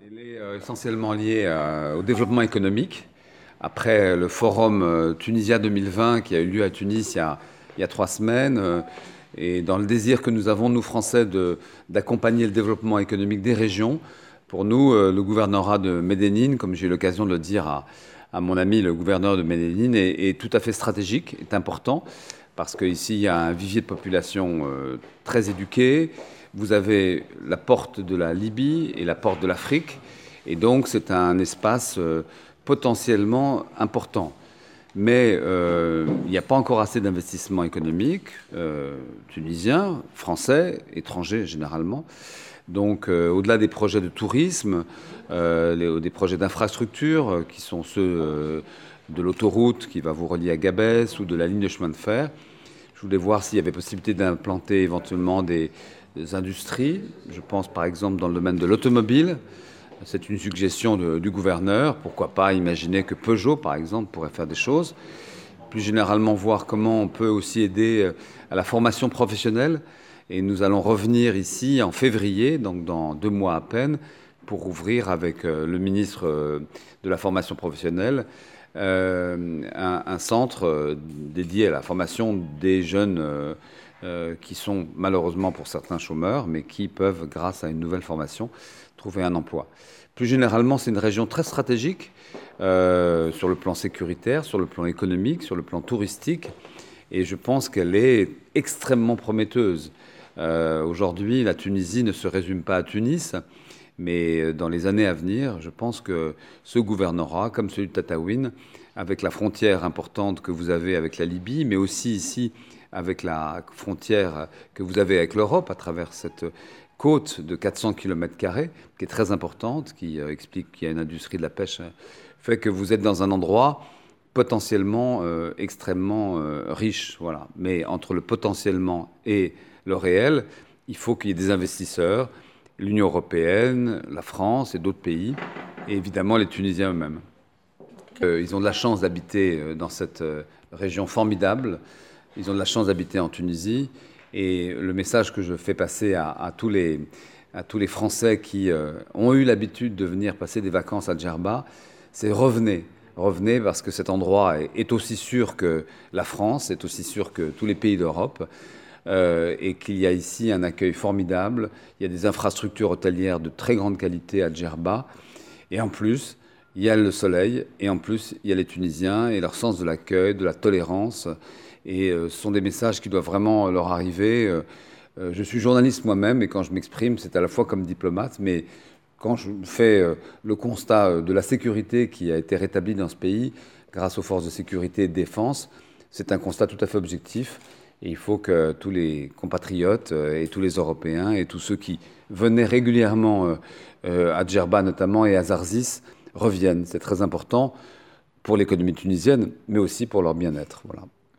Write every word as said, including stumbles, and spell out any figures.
Elle est euh, essentiellement liée euh, au développement économique. Après le forum euh, Tunisia deux mille vingt qui a eu lieu à Tunis il y a, il y a trois semaines, euh, et dans le désir que nous avons, nous Français, de- d'accompagner le développement économique des régions, pour nous, euh, le gouvernorat de Medellín, comme j'ai eu l'occasion de le dire à, à mon ami le gouverneur de Medellín, est, est tout à fait stratégique, est important, parce qu'ici, il y a un vivier de population euh, très éduquée. Vous avez la porte de la Libye et la porte de l'Afrique. Et donc, c'est un espace euh, potentiellement important. Mais euh, il n'y a pas encore assez d'investissements économiques, euh, tunisiens, français, étrangers généralement. Donc, euh, au-delà des projets de tourisme, euh, les- des projets d'infrastructure, euh, qui sont ceux euh, de l'autoroute qui va vous relier à Gabès ou de la ligne de chemin de fer, je voulais voir s'il y avait possibilité d'implanter éventuellement des, des industries. Je pense par exemple dans le domaine de l'automobile. C'est une suggestion de- du gouverneur. Pourquoi pas imaginer que Peugeot, par exemple, pourrait faire des choses. Plus généralement, voir comment on peut aussi aider euh, à la formation professionnelle. Et nous allons revenir ici en février, donc dans deux mois à peine, pour ouvrir avec euh, le ministre euh, de la formation professionnelle euh, un, un centre euh, dédié à la formation des jeunes euh, euh, qui sont malheureusement pour certains chômeurs, mais qui peuvent, grâce à une nouvelle formation, trouver un emploi. Plus généralement, c'est une région très stratégique euh, sur le plan sécuritaire, sur le plan économique, sur le plan touristique, et je pense qu'elle est extrêmement prometteuse. Euh, Aujourd'hui, la Tunisie ne se résume pas à Tunis, mais dans les années à venir, je pense que ce gouvernorat, comme celui de Tataouine, avec la frontière importante que vous avez avec la Libye, mais aussi ici avec la frontière que vous avez avec l'Europe à travers cette côte de quatre cents kilomètres carrés, qui est très importante, qui euh, explique qu'il y a une industrie de la pêche, euh, fait que vous êtes dans un endroit potentiellement euh, extrêmement euh, riche. Voilà. Mais entre le potentiellement et le réel, il faut qu'il y ait des investisseurs, l'Union européenne, la France et d'autres pays, et évidemment les Tunisiens eux-mêmes. Euh, ils ont de la chance d'habiter euh, dans cette euh, région formidable. Ils ont de la chance d'habiter en Tunisie. Et le message que je fais passer à, à tous, les, à tous les Français qui euh, ont eu l'habitude de venir passer des vacances à Djerba, c'est revenez. Revenez parce que cet endroit est, est aussi sûr que la France, est aussi sûr que tous les pays d'Europe. Euh, et qu'il y a ici un accueil formidable. Il y a des infrastructures hôtelières de très grande qualité à Djerba. Et en plus, il y a le soleil, et en plus, il y a les Tunisiens et leur sens de l'accueil, de la tolérance. Et euh, ce sont des messages qui doivent vraiment leur arriver. Euh, euh, je suis journaliste moi-même, et quand je m'exprime, c'est à la fois comme diplomate, mais quand je fais euh, le constat euh, de la sécurité qui a été rétablie dans ce pays grâce aux forces de sécurité et de défense, c'est un constat tout à fait objectif. Et il faut que tous les compatriotes euh, et tous les Européens et tous ceux qui venaient régulièrement euh, euh, à Djerba notamment et à Zarzis reviennent. C'est très important pour l'économie tunisienne, mais aussi pour leur bien-être. Voilà.